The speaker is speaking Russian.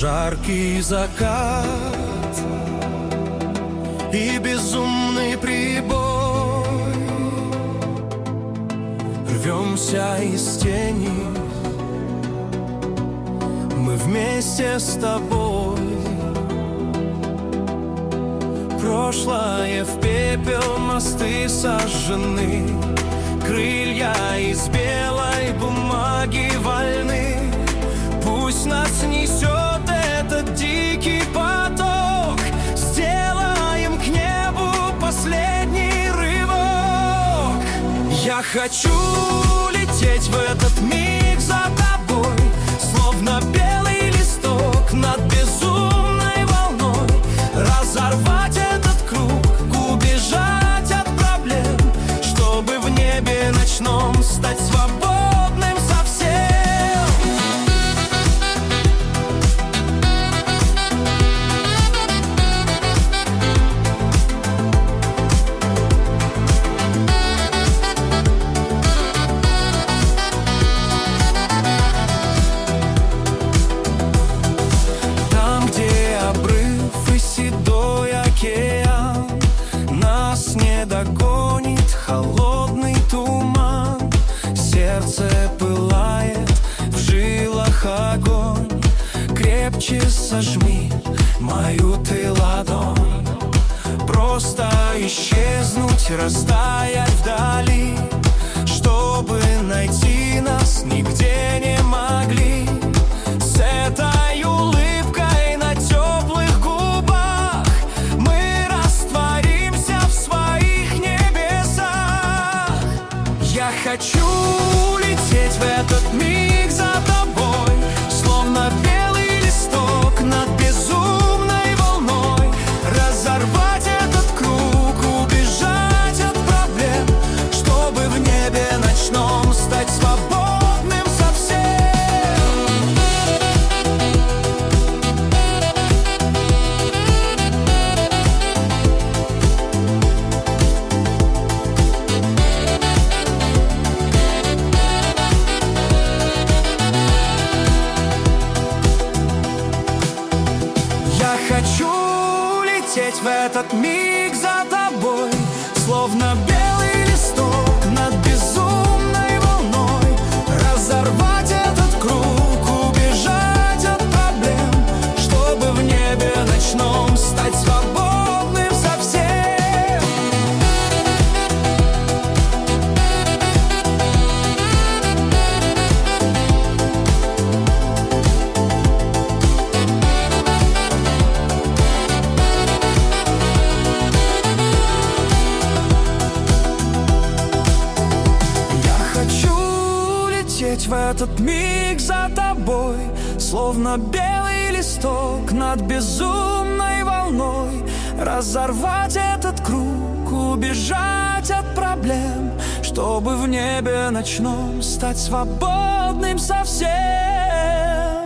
жаркий закат и безумный прибой. Рвемся из тени, мы вместе с тобой. Прошлое в пепел, мосты сожжены, крылья из белой бумаги вольны. Пусть нас несет этот дикий поток, сделаем к небу последний рывок. Я хочу лететь в этот миг за тобой, словно белый листок над безумной волной. Разорвать этот круг, убежать от проблем, чтобы в небе ночном стать свободным совсем. Там, где обрыв и седой океан, нас не догонит холодный туман. Сердце пылает, в жилах огонь, крепче сожми мою ты ладонь. Просто исчезнуть, растаять вдали, чтобы найти нас нигде не могли. С этой улыбкой на теплых губах мы растворимся в своих небесах. Я хочу лететь в этот миг за тобой, словно белый листок над безумной волной. Разорвать этот круг, убежать от проблем, чтобы в небе ночном стать свободным совсем. Я хочу лететь в этот миг за тобой, словно белый листок над безумной волной. Разорвать этот круг, убежать от проблем, чтобы в небе ночном стать свободным совсем. В этот миг за тобой, словно белый листок над безумной волной. Разорвать этот круг, убежать от проблем, чтобы в небе ночном стать свободным совсем.